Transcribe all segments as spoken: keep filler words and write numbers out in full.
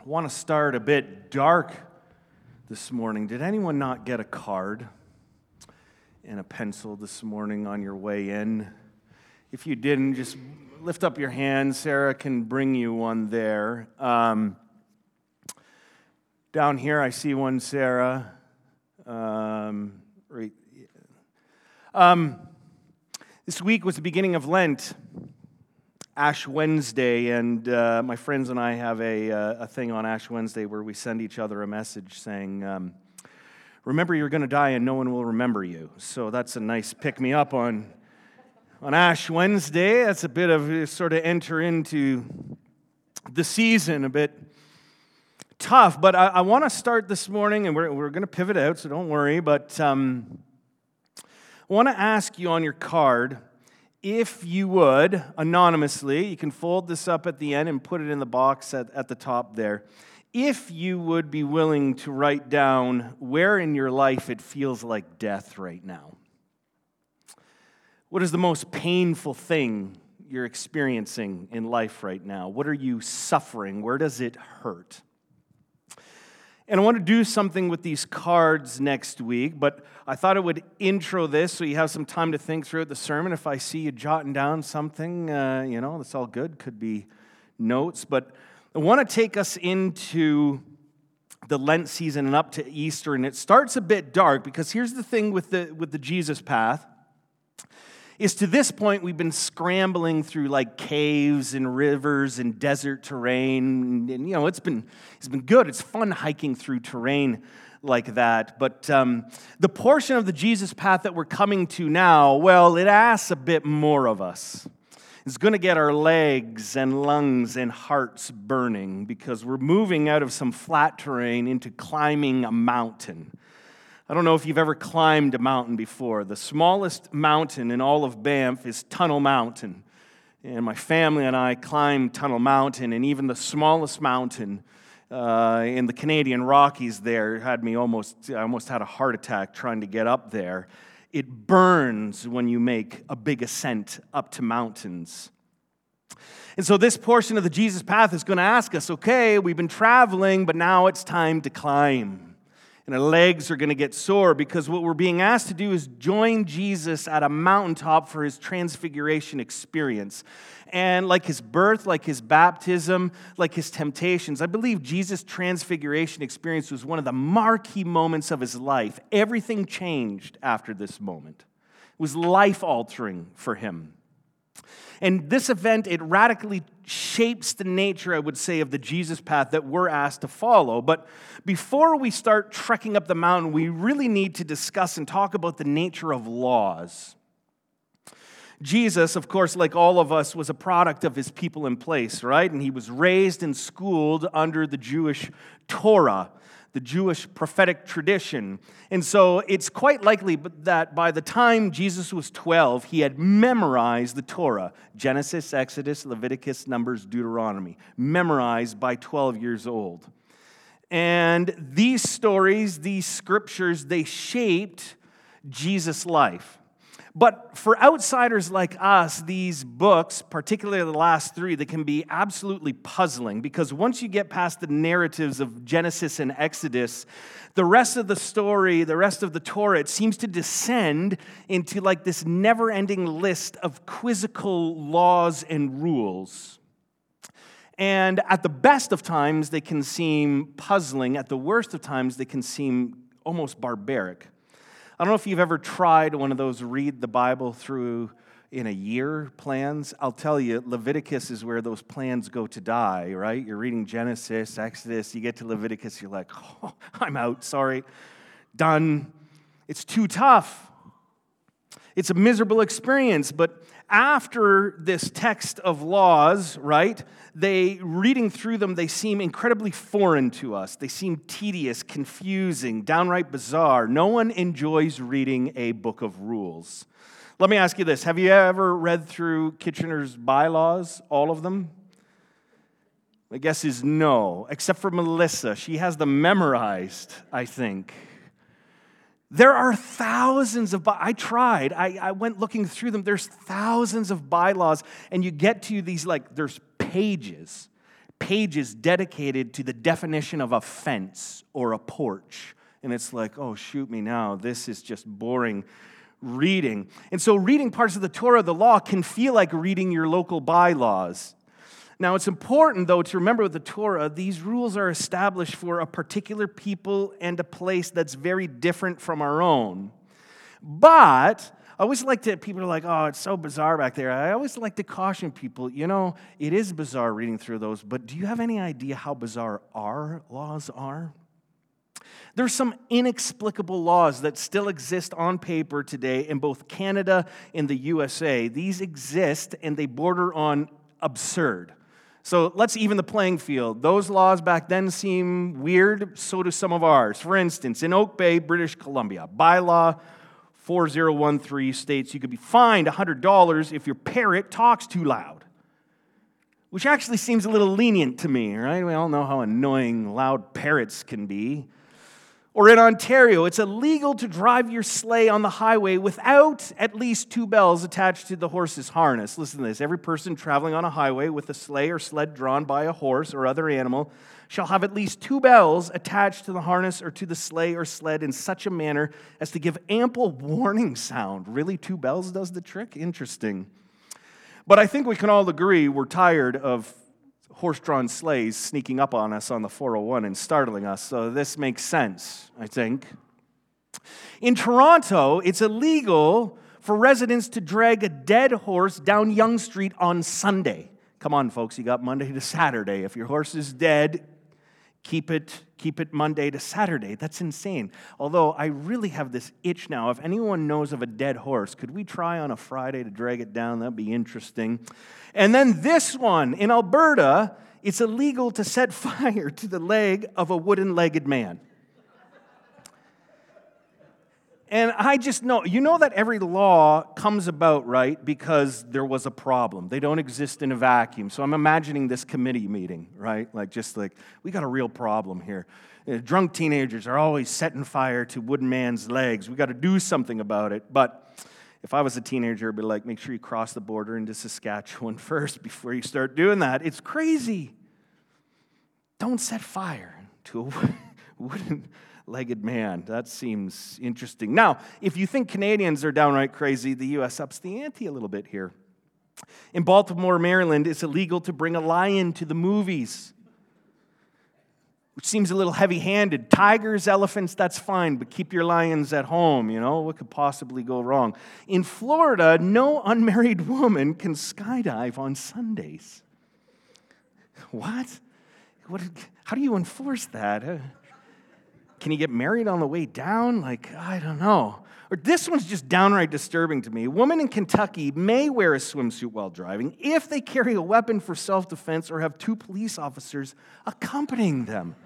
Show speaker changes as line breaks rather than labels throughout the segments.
I want to start a bit dark this morning. Did anyone not get a card and a pencil this morning on your way in? If you didn't, just lift up your hand. Sarah can bring you one there. Um, down here, I see one, Sarah. Um, right. Um, this week was the beginning of Lent, Ash Wednesday, and uh, my friends and I have a, uh, a thing on Ash Wednesday where we send each other a message saying, um, remember you're going to die and no one will remember you. So that's a nice pick-me-up on, on Ash Wednesday. That's a bit of sort of enter into the season a bit tough, but I, I want to start this morning, and we're, we're going to pivot out, so don't worry, but um, I want to ask you on your card, if you would, anonymously, you can fold this up at the end and put it in the box at, at the top there. If you would be willing to write down where in your life it feels like death right now. What is the most painful thing you're experiencing in life right now? What are you suffering? Where does it hurt? And I want to do something with these cards next week, but I thought I would intro this so you have some time to think throughout the sermon. If I see you jotting down something, uh, you know, that's all good. Could be notes. But I want to take us into the Lent season and up to Easter. And it starts a bit dark because here's the thing with the with the Jesus path. Is to this point, we've been scrambling through like caves and rivers and desert terrain. And, you know, it's been it's been good. It's fun hiking through terrain like that. But um, the portion of the Jesus path that we're coming to now, well, it asks a bit more of us. It's going to get our legs and lungs and hearts burning because we're moving out of some flat terrain into climbing a mountain. I don't know if you've ever climbed a mountain before. The smallest mountain in all of Banff is Tunnel Mountain. And my family and I climbed Tunnel Mountain, and even the smallest mountain uh, in the Canadian Rockies there had me almost, I almost had a heart attack trying to get up there. It burns when you make a big ascent up to mountains. And so this portion of the Jesus path is going to ask us, okay, we've been traveling, but now it's time to climb. And our legs are going to get sore because what we're being asked to do is join Jesus at a mountaintop for his transfiguration experience. And like his birth, like his baptism, like his temptations, I believe Jesus' transfiguration experience was one of the marquee moments of his life. Everything changed after this moment. It was life-altering for him. And this event, it radically shapes the nature, I would say, of the Jesus path that we're asked to follow. But before we start trekking up the mountain, we really need to discuss and talk about the nature of laws. Jesus, of course, like all of us, was a product of his people in place, right? And he was raised and schooled under the Jewish Torah, the Jewish prophetic tradition. And so it's quite likely that by the time Jesus was twelve, he had memorized the Torah, Genesis, Exodus, Leviticus, Numbers, Deuteronomy, memorized by twelve years old. And these stories, these scriptures, they shaped Jesus' life. But for outsiders like us, these books, particularly the last three, they can be absolutely puzzling because once you get past the narratives of Genesis and Exodus, the rest of the story, the rest of the Torah, it seems to descend into like this never-ending list of quizzical laws and rules. And at the best of times, they can seem puzzling. At the worst of times, they can seem almost barbaric. I don't know if you've ever tried one of those read the Bible through in a year plans. I'll tell you, Leviticus is where those plans go to die, right? You're reading Genesis, Exodus, you get to Leviticus, you're like, oh, I'm out, sorry, done. It's too tough. It's a miserable experience, but after this text of laws, right, they, reading through them, they seem incredibly foreign to us. They seem tedious, confusing, downright bizarre. No one enjoys reading a book of rules. Let me ask you this. Have you ever read through Kitchener's bylaws, all of them? My guess is no, except for Melissa. She has them memorized, I think. There are thousands of, by- I tried, I, I went looking through them. There's thousands of bylaws, and you get to these, like, there's pages, pages dedicated to the definition of a fence or a porch. And it's like, oh, shoot me now. This is just boring reading. And so reading parts of the Torah, the law, can feel like reading your local bylaws. Now, it's important, though, to remember with the Torah, these rules are established for a particular people and a place that's very different from our own. But I always like to, people are like, oh, it's so bizarre back there. I always like to caution people, you know, it is bizarre reading through those, but do you have any idea how bizarre our laws are? There's some inexplicable laws that still exist on paper today in both Canada and the U S A. These exist and they border on absurd. So let's even the playing field. Those laws back then seem weird, so do some of ours. For instance, in Oak Bay, British Columbia, bylaw four thousand thirteen states you could be fined one hundred dollars if your parrot talks too loud, which actually seems a little lenient to me, right? We all know how annoying loud parrots can be. Or in Ontario, it's illegal to drive your sleigh on the highway without at least two bells attached to the horse's harness. Listen to this. Every person traveling on a highway with a sleigh or sled drawn by a horse or other animal shall have at least two bells attached to the harness or to the sleigh or sled in such a manner as to give ample warning sound. Really, two bells does the trick? Interesting. But I think we can all agree we're tired of horse-drawn sleighs sneaking up on us on the four oh one and startling us, so this makes sense, I think. In Toronto, it's illegal for residents to drag a dead horse down Yonge Street on Sunday. Come on, folks, you got Monday to Saturday. If your horse is dead, keep it, keep it Monday to Saturday. That's insane. Although I really have this itch now. If anyone knows of a dead horse, could we try on a Friday to drag it down? That'd be interesting. And then this one, in Alberta, it's illegal to set fire to the leg of a wooden-legged man. And I just know, you know that every law comes about, right, because there was a problem. They don't exist in a vacuum. So I'm imagining this committee meeting, right? Like, just like, we got a real problem here. You know, drunk teenagers are always setting fire to wooden man's legs. We got to do something about it. But if I was a teenager, I'd be like, make sure you cross the border into Saskatchewan first before you start doing that. It's crazy. Don't set fire to a wooden-legged man. That seems interesting. Now, if you think Canadians are downright crazy, the U S ups the ante a little bit here. In Baltimore, Maryland, it's illegal to bring a lion to the movies, which seems a little heavy-handed. Tigers, elephants, that's fine, but keep your lions at home, you know? What could possibly go wrong? In Florida, no unmarried woman can skydive on Sundays. What? What? How do you enforce that? Uh, can you get married on the way down? Like, I don't know. Or this one's just downright disturbing to me. A woman in Kentucky may wear a swimsuit while driving if they carry a weapon for self-defense or have two police officers accompanying them.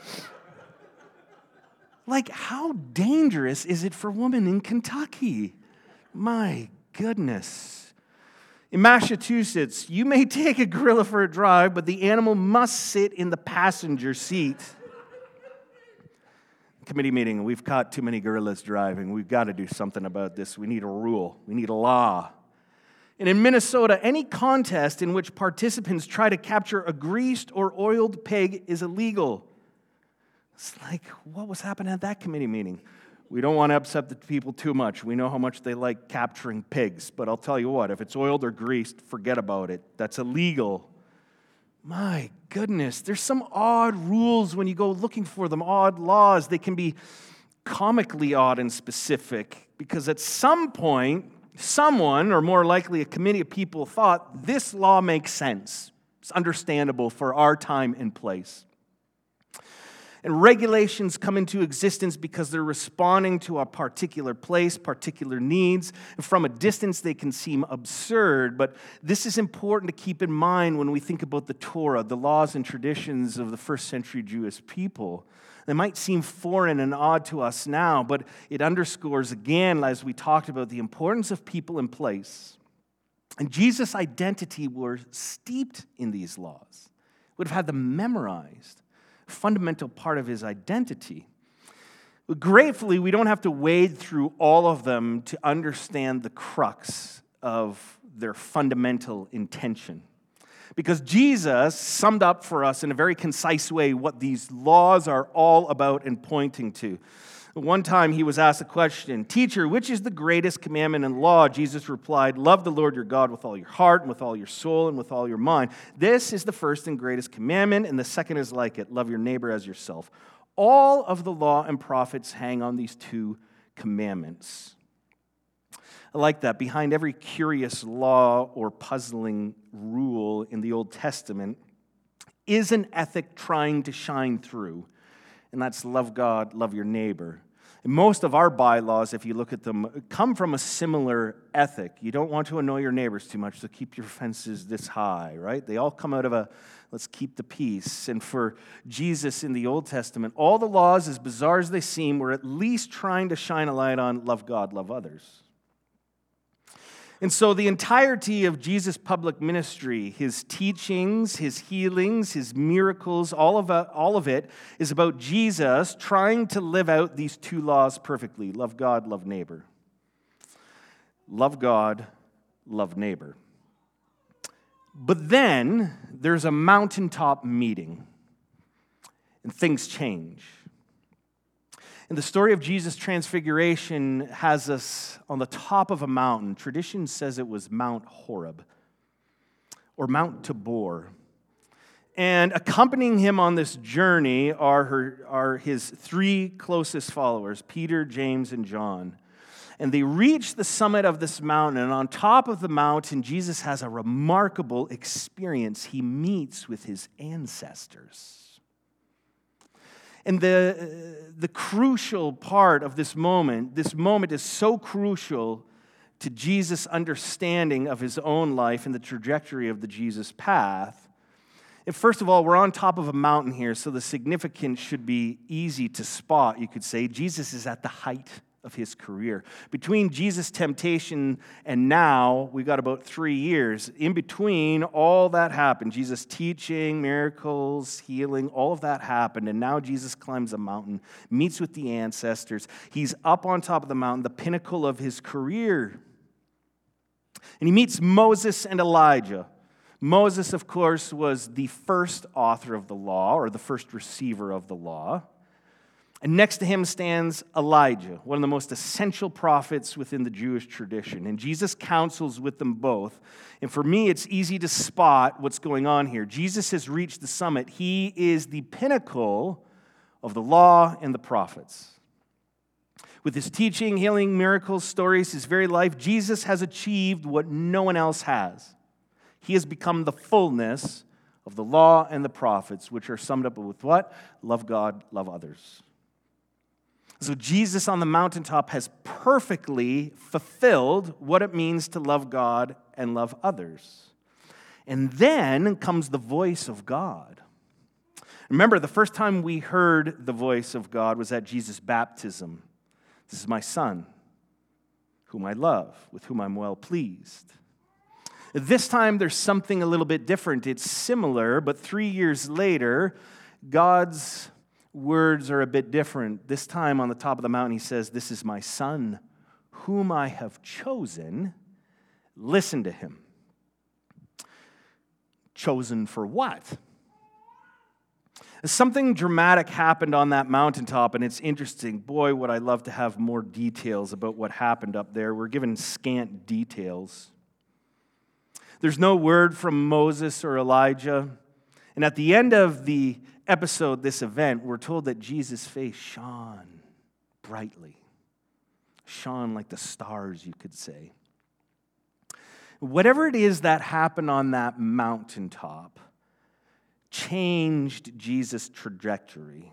Like, how dangerous is it for women in Kentucky? My goodness. In Massachusetts, you may take a gorilla for a drive, but the animal must sit in the passenger seat. Committee meeting, we've caught too many gorillas driving. We've got to do something about this. We need a rule. We need a law. And in Minnesota, any contest in which participants try to capture a greased or oiled pig is illegal. It's like, what was happening at that committee meeting? We don't want to upset the people too much. We know how much they like capturing pigs. But I'll tell you what, if it's oiled or greased, forget about it. That's illegal. My goodness, there's some odd rules when you go looking for them, odd laws. They can be comically odd and specific because at some point, someone, or more likely a committee of people, thought this law makes sense. It's understandable for our time and place. And regulations come into existence because they're responding to a particular place, particular needs. And from a distance, they can seem absurd, but this is important to keep in mind when we think about the Torah, the laws and traditions of the first century Jewish people. They might seem foreign and odd to us now, but it underscores again, as we talked about, the importance of people and place. And Jesus' identity were steeped in these laws, would have had them memorized. Fundamental part of his identity. But gratefully, we don't have to wade through all of them to understand the crux of their fundamental intention. Because Jesus summed up for us in a very concise way what these laws are all about and pointing to. One time he was asked a question, "Teacher, which is the greatest commandment in the law?" Jesus replied, "Love the Lord your God with all your heart and with all your soul and with all your mind. This is the first and greatest commandment, and the second is like it. Love your neighbor as yourself. All of the law and prophets hang on these two commandments." I like that. Behind every curious law or puzzling rule in the Old Testament is an ethic trying to shine through, and that's love God, love your neighbor. And most of our bylaws, if you look at them, come from a similar ethic. You don't want to annoy your neighbors too much, so keep your fences this high, right? They all come out of a, let's keep the peace. And for Jesus in the Old Testament, all the laws, as bizarre as they seem, were at least trying to shine a light on love God, love others. And so the entirety of Jesus' public ministry, his teachings, his healings, his miracles, all of, it, all of it is about Jesus trying to live out these two laws perfectly. Love God, love neighbor. Love God, love neighbor. But then there's a mountaintop meeting, and things change. And the story of Jesus' transfiguration has us on the top of a mountain. Tradition says it was Mount Horeb or Mount Tabor. And accompanying him on this journey are, her, are his three closest followers, Peter, James, and John. And they reach the summit of this mountain, and on top of the mountain, Jesus has a remarkable experience. He meets with his ancestors. And the, the crucial part of this moment, this moment is so crucial to Jesus' understanding of his own life and the trajectory of the Jesus path. And first of all, we're on top of a mountain here, so the significance should be easy to spot, you could say. Jesus is at the height of his career. Between Jesus' temptation and now, we got about three years. In between, all that happened. Jesus' teaching, miracles, healing, all of that happened. And now Jesus climbs a mountain, meets with the ancestors. He's up on top of the mountain, the pinnacle of his career. And he meets Moses and Elijah. Moses, of course, was the first author of the law, or the first receiver of the law. And next to him stands Elijah, one of the most essential prophets within the Jewish tradition. And Jesus counsels with them both. And for me, it's easy to spot what's going on here. Jesus has reached the summit. He is the pinnacle of the law and the prophets. With his teaching, healing, miracles, stories, his very life, Jesus has achieved what no one else has. He has become the fullness of the law and the prophets, which are summed up with what? Love God, love others. So Jesus on the mountaintop has perfectly fulfilled what it means to love God and love others. And then comes the voice of God. Remember, the first time we heard the voice of God was at Jesus' baptism. "This is my Son, whom I love, with whom I'm well pleased." This time there's something a little bit different. It's similar, but three years later, God's words are a bit different. This time on the top of the mountain, he says, "This is my Son, whom I have chosen. Listen to him." Chosen for what? Something dramatic happened on that mountaintop, and it's interesting. Boy, would I love to have more details about what happened up there. We're given scant details. There's no word from Moses or Elijah. And at the end of the episode, this event, we're told that Jesus' face shone brightly. Shone like the stars, you could say. Whatever it is that happened on that mountaintop changed Jesus' trajectory.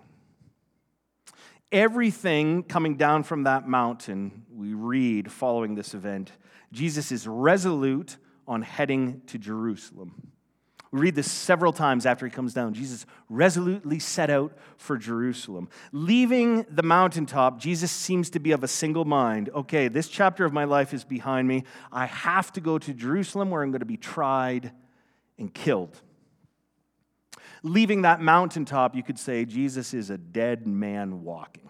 Everything coming down from that mountain, we read following this event, Jesus is resolute on heading to Jerusalem. We read this several times after he comes down. Jesus resolutely set out for Jerusalem. Leaving the mountaintop, Jesus seems to be of a single mind. Okay, this chapter of my life is behind me. I have to go to Jerusalem where I'm going to be tried and killed. Leaving that mountaintop, you could say Jesus is a dead man walking.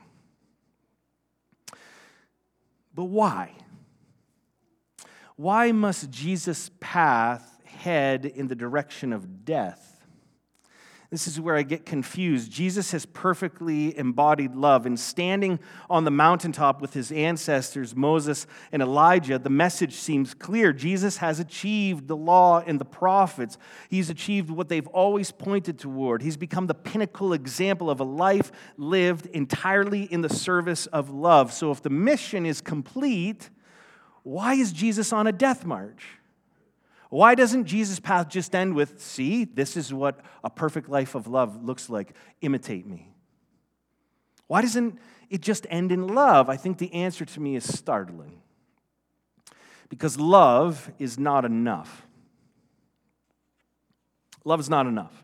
But why? Why must Jesus' path head in the direction of death. This is where I get confused. Jesus has perfectly embodied love, and standing on the mountaintop with his ancestors, Moses and Elijah, the message seems clear. Jesus has achieved the law and the prophets. He's achieved what they've always pointed toward. He's become the pinnacle example of a life lived entirely in the service of love. So if the mission is complete, why is Jesus on a death march? Why doesn't Jesus' path just end with, see, this is what a perfect life of love looks like. Imitate me. Why doesn't it just end in love? I think the answer to me is startling. Because love is not enough. Love is not enough.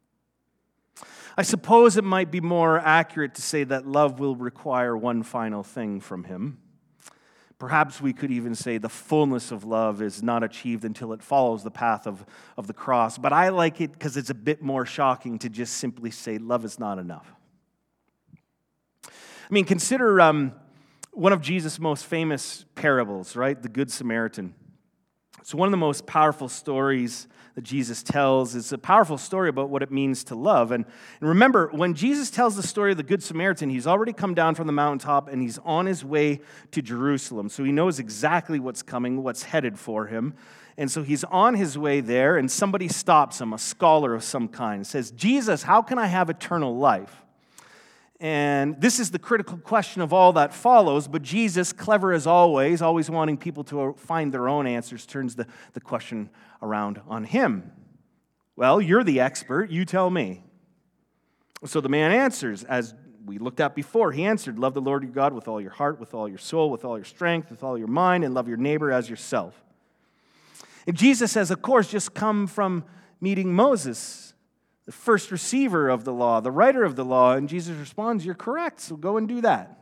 I suppose it might be more accurate to say that love will require one final thing from him. Perhaps we could even say the fullness of love is not achieved until it follows the path of, of the cross. But I like it because it's a bit more shocking to just simply say love is not enough. I mean, consider um, one of Jesus' most famous parables, right? The Good Samaritan. It's one of the most powerful stories that Jesus tells. It's a powerful story about what it means to love. And, and remember, when Jesus tells the story of the Good Samaritan, he's already come down from the mountaintop and he's on his way to Jerusalem. So he knows exactly what's coming, what's headed for him. And so he's on his way there, and somebody stops him, a scholar of some kind, says, Jesus, how can I have eternal life? And this is the critical question of all that follows, but Jesus, clever as always, always wanting people to find their own answers, turns the, the question around on him. Well, you're the expert, you tell me. So the man answers, as we looked at before, he answered, love the Lord your God with all your heart, with all your soul, with all your strength, with all your mind, and love your neighbor as yourself. And Jesus has, of course, just come from meeting Moses, the first receiver of the law, the writer of the law, and Jesus responds, you're correct, so go and do that.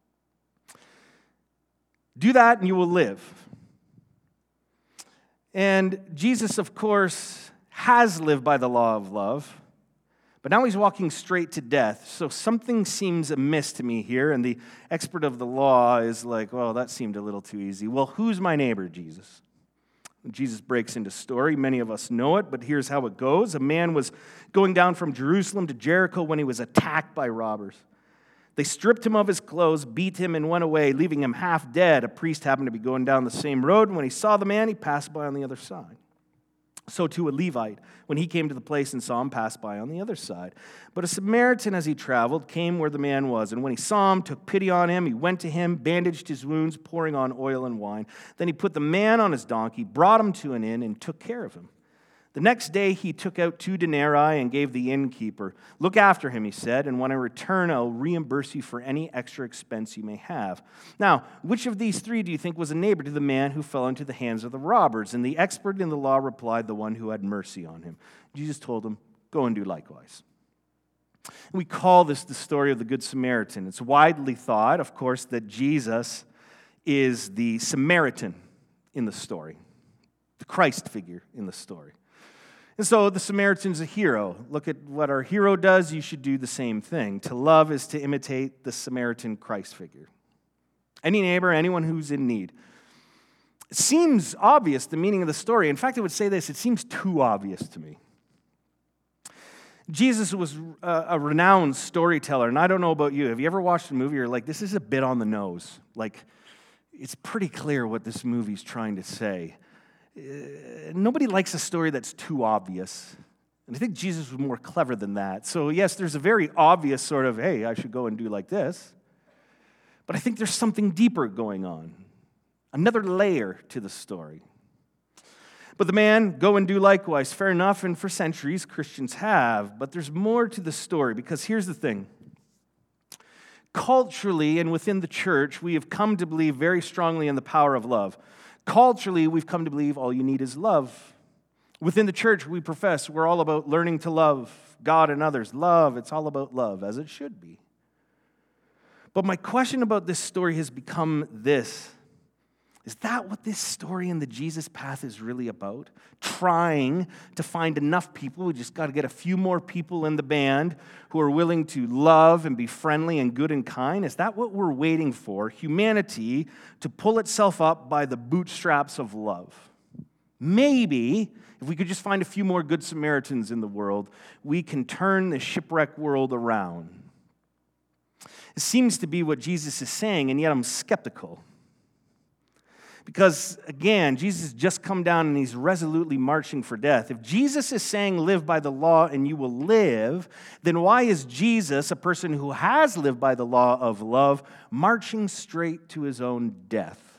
Do that and you will live. And Jesus, of course, has lived by the law of love, but now he's walking straight to death, so something seems amiss to me here, and the expert of the law is like, well, that seemed a little too easy. Well, who's my neighbor, Jesus? Jesus breaks into story. Many of us know it, but here's how it goes. A man was going down from Jerusalem to Jericho when he was attacked by robbers. They stripped him of his clothes, beat him, and went away, leaving him half dead. A priest happened to be going down the same road, and when he saw the man, he passed by on the other side. So too a Levite, when he came to the place and saw him, passed by on the other side. But a Samaritan, as he traveled, came where the man was, and when he saw him, took pity on him. He went to him, bandaged his wounds, pouring on oil and wine. Then he put the man on his donkey, brought him to an inn, and took care of him. The next day he took out two denarii and gave the innkeeper. Look after him, he said, and when I return, I'll reimburse you for any extra expense you may have. Now, which of these three do you think was a neighbor to the man who fell into the hands of the robbers? And the expert in the law replied, the one who had mercy on him. Jesus told him, go and do likewise. We call this the story of the Good Samaritan. It's widely thought, of course, that Jesus is the Samaritan in the story, the Christ figure in the story. And so the Samaritan's a hero. Look at what our hero does. You should do the same thing. To love is to imitate the Samaritan Christ figure. Any neighbor, anyone who's in need. It seems obvious, the meaning of the story. In fact, I would say this, it seems too obvious to me. Jesus was a, a renowned storyteller, and I don't know about you. Have you ever watched a movie where you're like, this is a bit on the nose? Like, it's pretty clear what this movie's trying to say. Uh, nobody likes a story that's too obvious. And I think Jesus was more clever than that. So yes, there's a very obvious sort of, hey, I should go and do like this. But I think there's something deeper going on. Another layer to the story. But the man, go and do likewise. Fair enough, and for centuries Christians have. But there's more to the story, because here's the thing. Culturally and within the church, we have come to believe very strongly in the power of love. Culturally, we've come to believe all you need is love. Within the church, we profess we're all about learning to love God and others. Love, it's all about love, as it should be. But my question about this story has become this. Is that what this story in the Jesus path is really about? Trying to find enough people. We just got to get a few more people in the band who are willing to love and be friendly and good and kind. Is that what we're waiting for? Humanity to pull itself up by the bootstraps of love. maybe, if we could just find a few more good Samaritans in the world, we can turn the shipwrecked world around. It seems to be what Jesus is saying, and yet I'm skeptical. Because, again, Jesus has just come down and he's resolutely marching for death. If Jesus is saying live by the law and you will live, then why is Jesus, a person who has lived by the law of love, marching straight to his own death?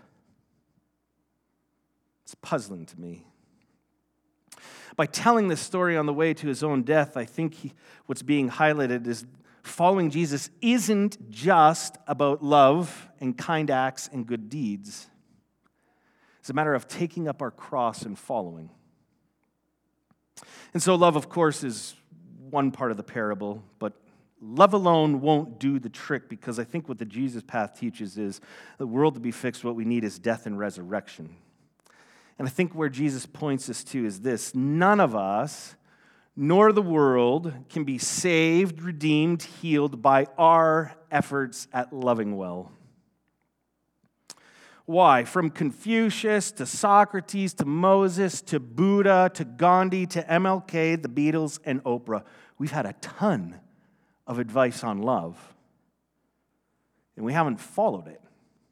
It's puzzling to me. By telling this story on the way to his own death, I think he, what's being highlighted is following Jesus isn't just about love and kind acts and good deeds. It's a matter of taking up our cross and following. And so love, of course, is one part of the parable, but love alone won't do the trick, because I think what the Jesus path teaches is the world to be fixed, what we need is death and resurrection. And I think where Jesus points us to is this: none of us, nor the world, can be saved, redeemed, healed by our efforts at loving well. Why? From Confucius to Socrates to Moses to Buddha to Gandhi to M L K, the Beatles, and Oprah, we've had a ton of advice on love, and we haven't followed it.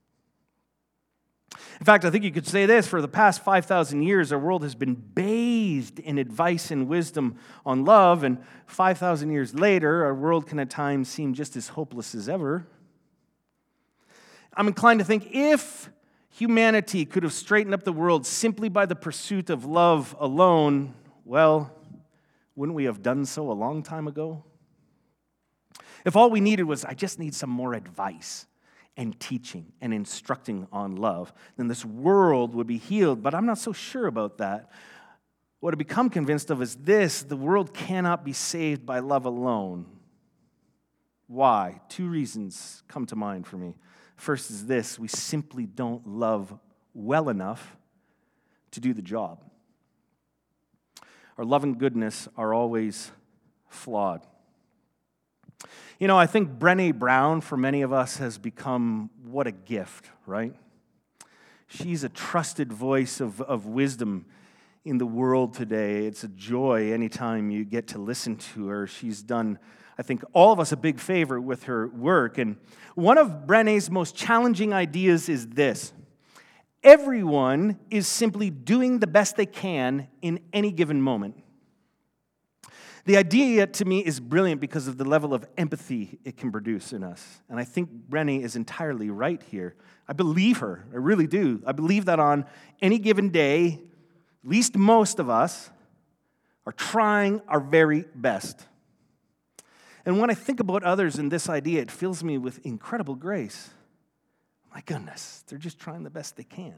In fact, I think you could say this: for the past five thousand years, our world has been bathed in advice and wisdom on love, and five thousand years later, our world can at times seem just as hopeless as ever. I'm inclined to think if humanity could have straightened up the world simply by the pursuit of love alone, well, wouldn't we have done so a long time ago? If all we needed was, I just need some more advice and teaching and instructing on love, then this world would be healed. But I'm not so sure about that. What I've become convinced of is this: the world cannot be saved by love alone. Why? Two reasons come to mind for me. First is this: we simply don't love well enough to do the job. Our love and goodness are always flawed. You know, I think Brené Brown, for many of us, has become what a gift, right? She's a trusted voice of, of wisdom in the world today. It's a joy anytime you get to listen to her. She's done, I think, all of us a big favor with her work. And one of Brené's most challenging ideas is this: everyone is simply doing the best they can in any given moment. The idea, to me, is brilliant because of the level of empathy it can produce in us. And I think Brené is entirely right here. I believe her. I really do. I believe that on any given day, at least most of us are trying our very best. And when I think about others in this idea, it fills me with incredible grace. My goodness, they're just trying the best they can.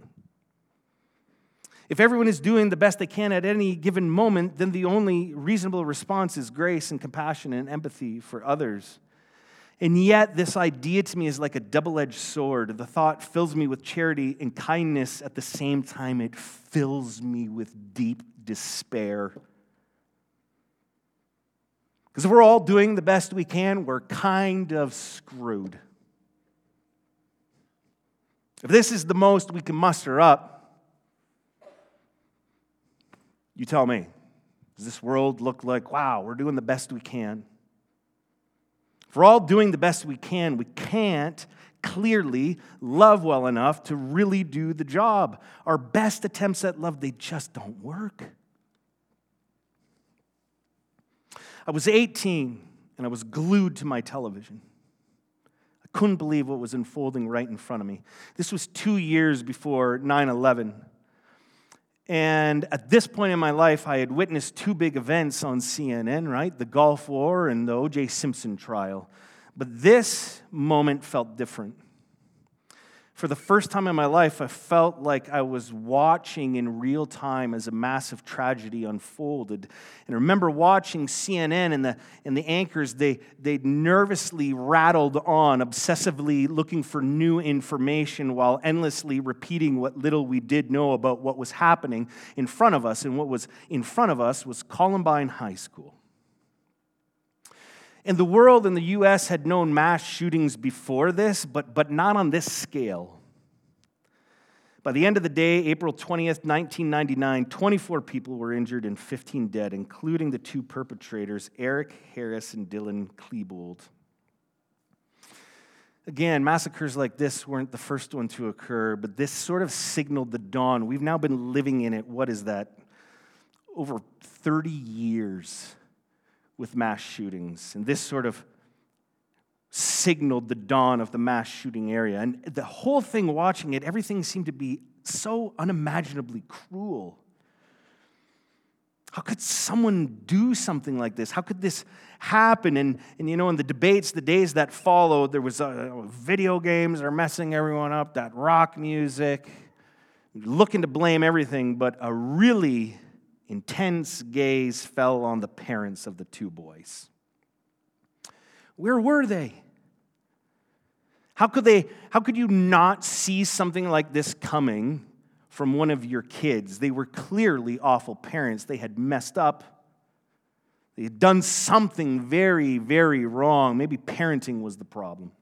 If everyone is doing the best they can at any given moment, then the only reasonable response is grace and compassion and empathy for others. And yet, this idea to me is like a double-edged sword. The thought fills me with charity and kindness. At the same time, it fills me with deep despair. Because if we're all doing the best we can, we're kind of screwed. If this is the most we can muster up, you tell me, does this world look like, wow, we're doing the best we can? If we're all doing the best we can, we can't clearly love well enough to really do the job. Our best attempts at love, they just don't work. I was eighteen, and I was glued to my television. I couldn't believe what was unfolding right in front of me. This was two years before nine eleven. And at this point in my life, I had witnessed two big events on C N N, right? The Gulf War and the O J Simpson trial. But this moment felt different. For the first time in my life, I felt like I was watching in real time as a massive tragedy unfolded. And I remember watching C N N and the, and the anchors, they, they nervously rattled on, obsessively looking for new information while endlessly repeating what little we did know about what was happening in front of us. And what was in front of us was Columbine High School. And the world in the U S had known mass shootings before this, but, but not on this scale. By the end of the day, April twentieth, nineteen ninety-nine, twenty-four people were injured and fifteen dead, including the two perpetrators, Eric Harris and Dylan Klebold. Again, massacres like this weren't the first one to occur, but this sort of signaled the dawn. We've now been living in it, what is that, over thirty years with mass shootings. And this sort of signaled the dawn of the mass shooting area. And the whole thing, watching it, everything seemed to be so unimaginably cruel. How could someone do something like this? How could this happen? And, and you know, in the debates, the days that followed, there was uh, video games are messing everyone up, that rock music, looking to blame everything, but a really intense gaze fell on the parents of the two boys. Where were they? How could they, how could you not see something like this coming from one of your kids? They were clearly awful parents. They had messed up. They had done something very, very wrong. Maybe parenting was the problem.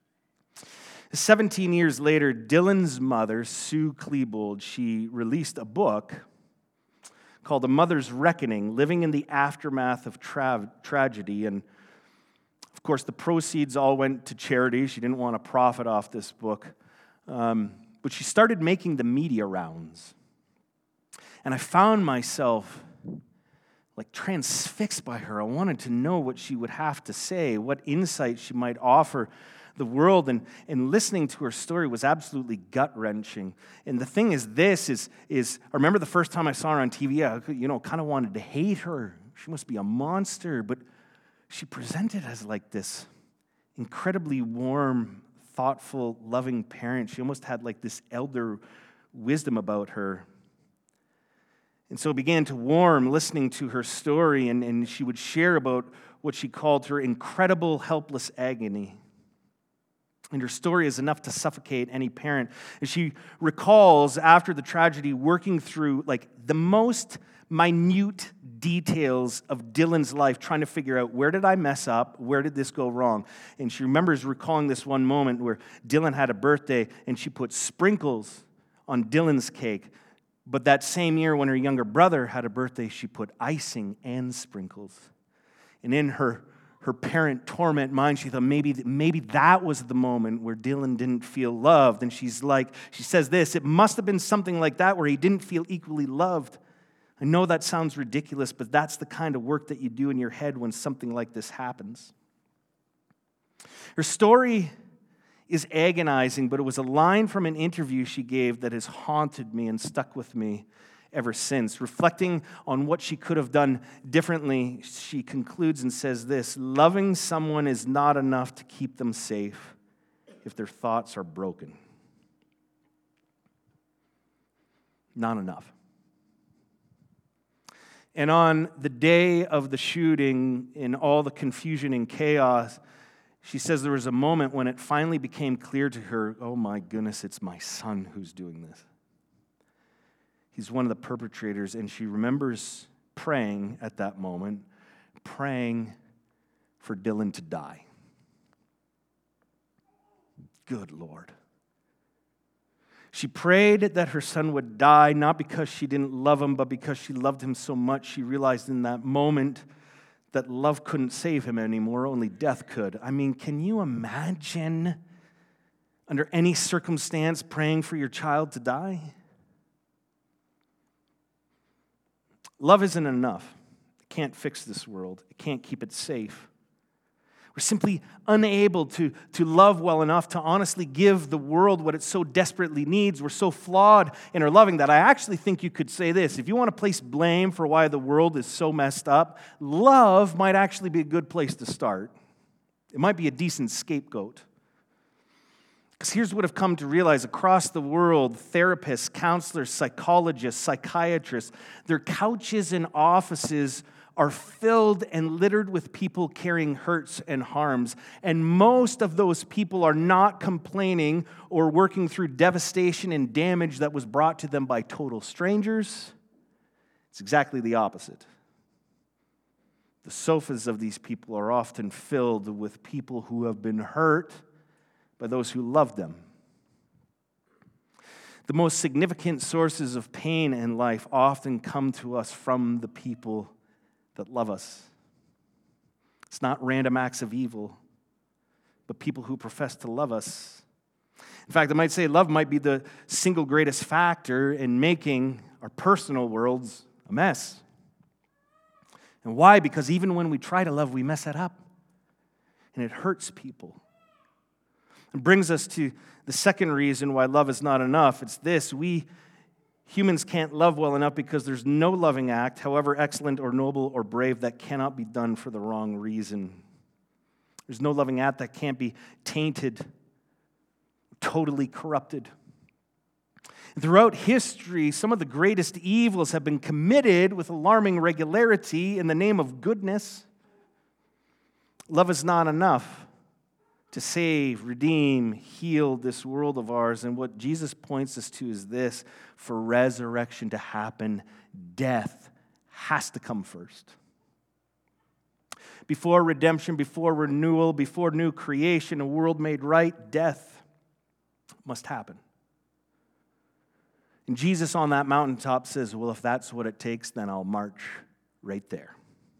seventeen years later, Dylan's mother, Sue Klebold, she released a book called A Mother's Reckoning, Living in the Aftermath of Tra- Tragedy. And of course, the proceeds all went to charity. She didn't want to profit off this book. Um, but she started making the media rounds. And I found myself like transfixed by her. I wanted to know what she would have to say, what insight she might offer the world. And, and listening to her story was absolutely gut-wrenching. And the thing is this, is, is I remember the first time I saw her on T V, I you know, kind of wanted to hate her. She must be a monster. But she presented as like this incredibly warm, thoughtful, loving parent. She almost had like this elder wisdom about her. And so it began to warm listening to her story, and, and she would share about what she called her incredible, helpless agony. And her story is enough to suffocate any parent. And she recalls, after the tragedy, working through like the most minute details of Dylan's life, trying to figure out, where did I mess up? Where did this go wrong? And she remembers recalling this one moment where Dylan had a birthday, and she put sprinkles on Dylan's cake. But that same year, when her younger brother had a birthday, she put icing and sprinkles. And in her her parent torment mind, she thought maybe, maybe that was the moment where Dylan didn't feel loved. And she's like, she says this, it must have been something like that where he didn't feel equally loved. I know that sounds ridiculous, but that's the kind of work that you do in your head when something like this happens. Her story is agonizing, but it was a line from an interview she gave that has haunted me and stuck with me ever since. Reflecting on what she could have done differently, she concludes and says this, loving someone is not enough to keep them safe if their thoughts are broken. Not enough. And on the day of the shooting, in all the confusion and chaos, she says there was a moment when it finally became clear to her, oh my goodness, it's my son who's doing this. He's one of the perpetrators, and she remembers praying at that moment, praying for Dylan to die. Good Lord. She prayed that her son would die, not because she didn't love him, but because she loved him so much. She realized in that moment that love couldn't save him anymore, only death could. I mean, can you imagine, under any circumstance, praying for your child to die? Love isn't enough. It can't fix this world. It can't keep it safe. We're simply unable to, to love well enough to honestly give the world what it so desperately needs. We're so flawed in our loving that I actually think you could say this. If you want to place blame for why the world is so messed up, love might actually be a good place to start. It might be a decent scapegoat. Because here's what I've come to realize across the world, therapists, counselors, psychologists, psychiatrists, their couches and offices are filled and littered with people carrying hurts and harms. And most of those people are not complaining or working through devastation and damage that was brought to them by total strangers. It's exactly the opposite. The sofas of these people are often filled with people who have been hurt by those who love them. The most significant sources of pain in life often come to us from the people that love us. It's not random acts of evil, but people who profess to love us. In fact, I might say love might be the single greatest factor in making our personal worlds a mess. And why? Because even when we try to love, we mess it up. And it hurts people. It brings us to the second reason why love is not enough. It's this: we humans can't love well enough because there's no loving act, however excellent or noble or brave, that cannot be done for the wrong reason. There's no loving act that can't be tainted, totally corrupted. Throughout history, some of the greatest evils have been committed with alarming regularity in the name of goodness. Love is not enough to save, redeem, heal this world of ours. And what Jesus points us to is this: for resurrection to happen, death has to come first. Before redemption, before renewal, before new creation, a world made right, death must happen. And Jesus on that mountaintop says, well, if that's what it takes, then I'll march right there.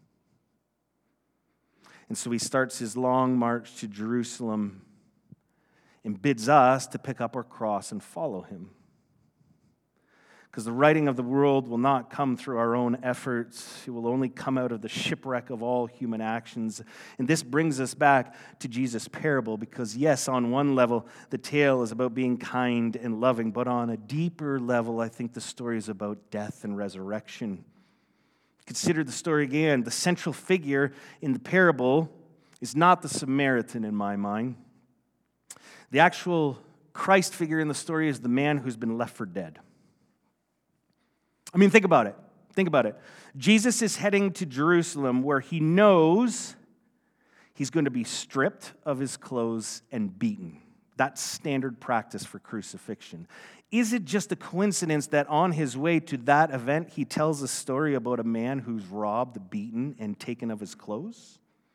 And so he starts his long march to Jerusalem and bids us to pick up our cross and follow him. Because the righting of the world will not come through our own efforts. It will only come out of the shipwreck of all human actions. And this brings us back to Jesus' parable, because yes, on one level, the tale is about being kind and loving, but on a deeper level, I think the story is about death and resurrection. Consider the story again. The central figure in the parable is not the Samaritan in my mind. The actual Christ figure in the story is the man who's been left for dead. I mean, think about it. Think about it. Jesus is heading to Jerusalem where he knows he's going to be stripped of his clothes and beaten. That's standard practice for crucifixion. Is it just a coincidence that on his way to that event, he tells a story about a man who's robbed, beaten, and taken of his clothes?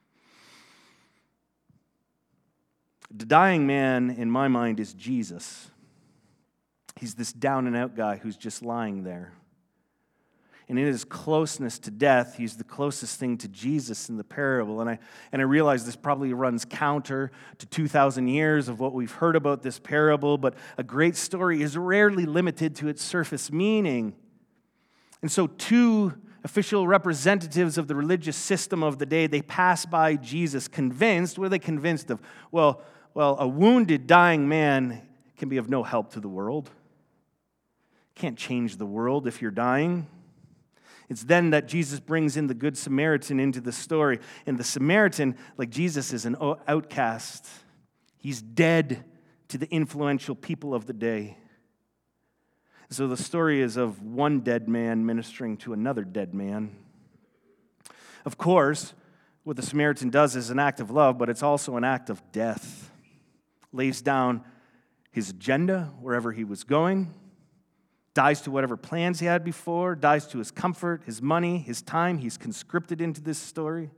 The dying man, in my mind, is Jesus. He's this down-and-out guy who's just lying there. And in his closeness to death, he's the closest thing to Jesus in the parable. And I and I realize this probably runs counter to two thousand years of what we've heard about this parable, but a great story is rarely limited to its surface meaning. And so two official representatives of the religious system of the day, they pass by Jesus convinced, what are they convinced of? Well, well, a wounded, dying man can be of no help to the world. Can't change the world if you're dying. It's then that Jesus brings in the Good Samaritan into the story. And the Samaritan, like Jesus, is an outcast. He's dead to the influential people of the day. So the story is of one dead man ministering to another dead man. Of course, what the Samaritan does is an act of love, but it's also an act of death. Lays down his agenda wherever he was going, dies to whatever plans he had before, dies to his comfort, his money, his time. He's conscripted into this story.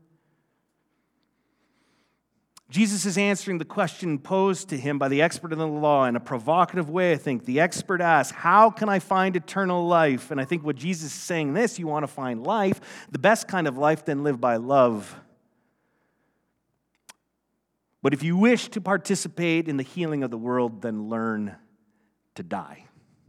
Jesus is answering the question posed to him by the expert in the law in a provocative way, I think. The expert asks, how can I find eternal life? And I think what Jesus is saying this, you want to find life, the best kind of life, then live by love. But if you wish to participate in the healing of the world, then learn to die.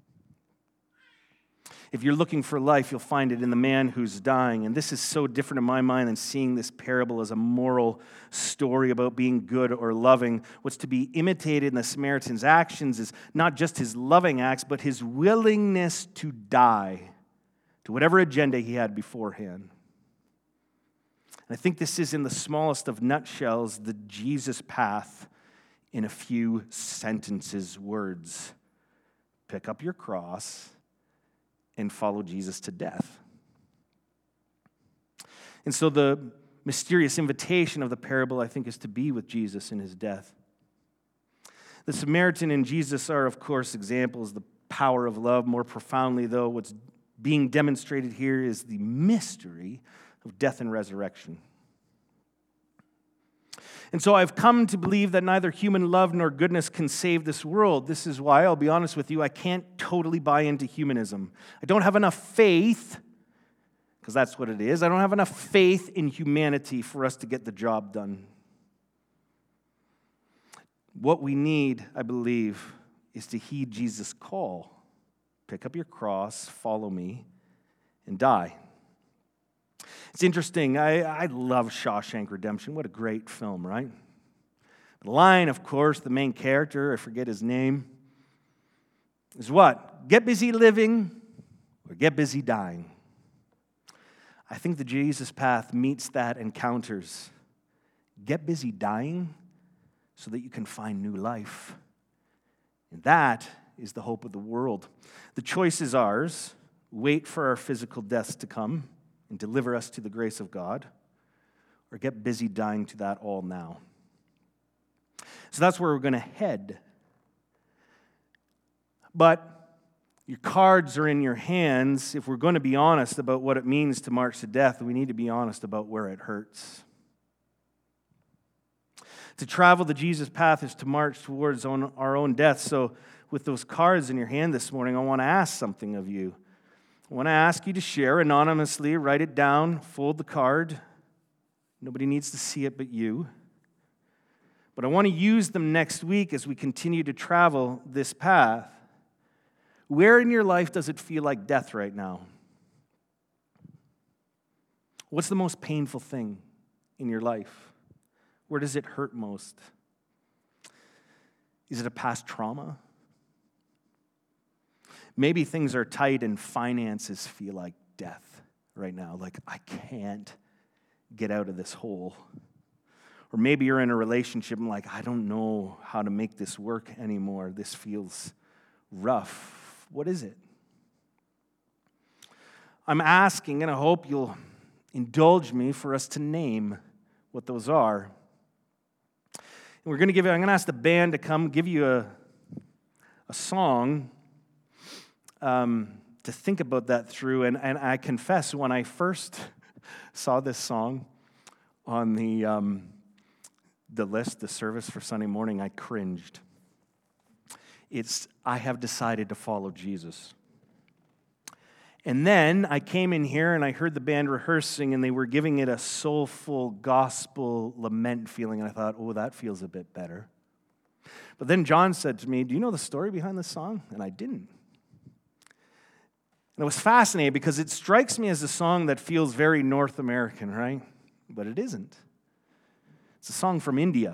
If you're looking for life, you'll find it in the man who's dying. And this is so different in my mind than seeing this parable as a moral story about being good or loving. What's to be imitated in the Samaritan's actions is not just his loving acts, but his willingness to die to whatever agenda he had beforehand. And I think this is, in the smallest of nutshells, the Jesus path in a few sentences, words. Pick up your cross and follow Jesus to death. And so the mysterious invitation of the parable, I think, is to be with Jesus in his death. The Samaritan and Jesus are, of course, examples of the power of love. More profoundly, though, what's being demonstrated here is the mystery of death and resurrection. And so I've come to believe that neither human love nor goodness can save this world. This is why, I'll be honest with you, I can't totally buy into humanism. I don't have enough faith, because that's what it is. I don't have enough faith in humanity for us to get the job done. What we need, I believe, is to heed Jesus' call. Pick up your cross, follow me, and die. It's interesting. I, I love Shawshank Redemption. What a great film, right? The line, of course, the main character, I forget his name, is what? Get busy living or get busy dying. I think the Jesus path meets that and counters. Get busy dying so that you can find new life. And that is the hope of the world. The choice is ours. Wait for our physical deaths to come and deliver us to the grace of God, or get busy dying to that all now. So that's where we're going to head. But your cards are in your hands. If we're going to be honest about what it means to march to death, we need to be honest about where it hurts. To travel the Jesus path is to march towards our own death. So with those cards in your hand this morning, I want to ask something of you. I want to ask you to share anonymously, write it down, fold the card. Nobody needs to see it but you. But I want to use them next week as we continue to travel this path. Where in your life does it feel like death right now? What's the most painful thing in your life? Where does it hurt most? Is it a past trauma? Maybe things are tight and finances feel like death right now. Like, I can't get out of this hole. Or maybe you're in a relationship and like, I don't know how to make this work anymore. This feels rough. What is it? I'm asking, and I hope you'll indulge me for us to name what those are. And we're going to give you, I'm going to ask the band to come give you a, a song um, to think about that through. And, and I confess, when I first saw this song on the, um, the list, the service for Sunday morning, I cringed. It's, I have decided to follow Jesus. And then I came in here and I heard the band rehearsing and they were giving it a soulful gospel lament feeling. And I thought, oh, that feels a bit better. But then John said to me, do you know the story behind this song? And I didn't. And it was fascinating because it strikes me as a song that feels very North American, right? But it isn't. It's a song from India.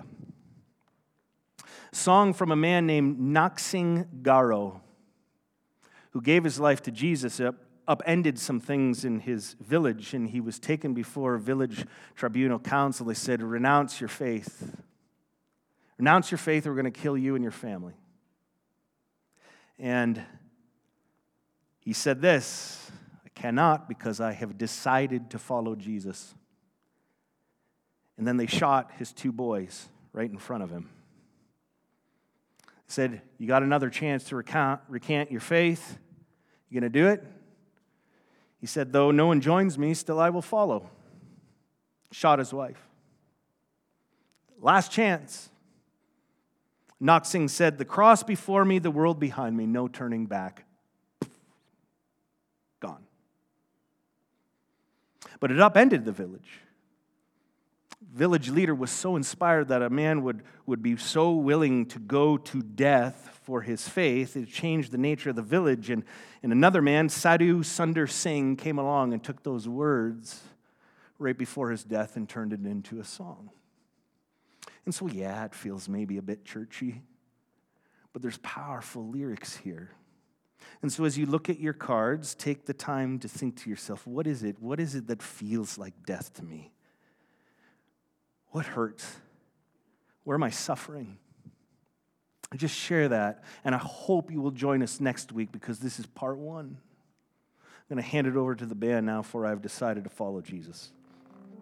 A song from a man named Naksing Garo, who gave his life to Jesus, up, upended some things in his village, and he was taken before a village tribunal council. They said, renounce your faith. Renounce your faith or we're going to kill you and your family. And he said this, I cannot because I have decided to follow Jesus. And then they shot his two boys right in front of him. He said, you got another chance to recount, recant your faith. You going to do it? He said, though no one joins me, still I will follow. Shot his wife. Last chance. Naksing said, the cross before me, the world behind me, no turning back. Gone. But it upended the village. Village leader was so inspired that a man would, would be so willing to go to death for his faith. It changed the nature of the village. And, and another man, Sadhu Sundar Singh, came along and took those words right before his death and turned it into a song. And so, yeah, it feels maybe a bit churchy, but there's powerful lyrics here. And so as you look at your cards, take the time to think to yourself, what is it? What is it that feels like death to me? What hurts? Where am I suffering? I just share that, and I hope you will join us next week because this is part one. I'm going to hand it over to the band now, for I've decided to follow Jesus.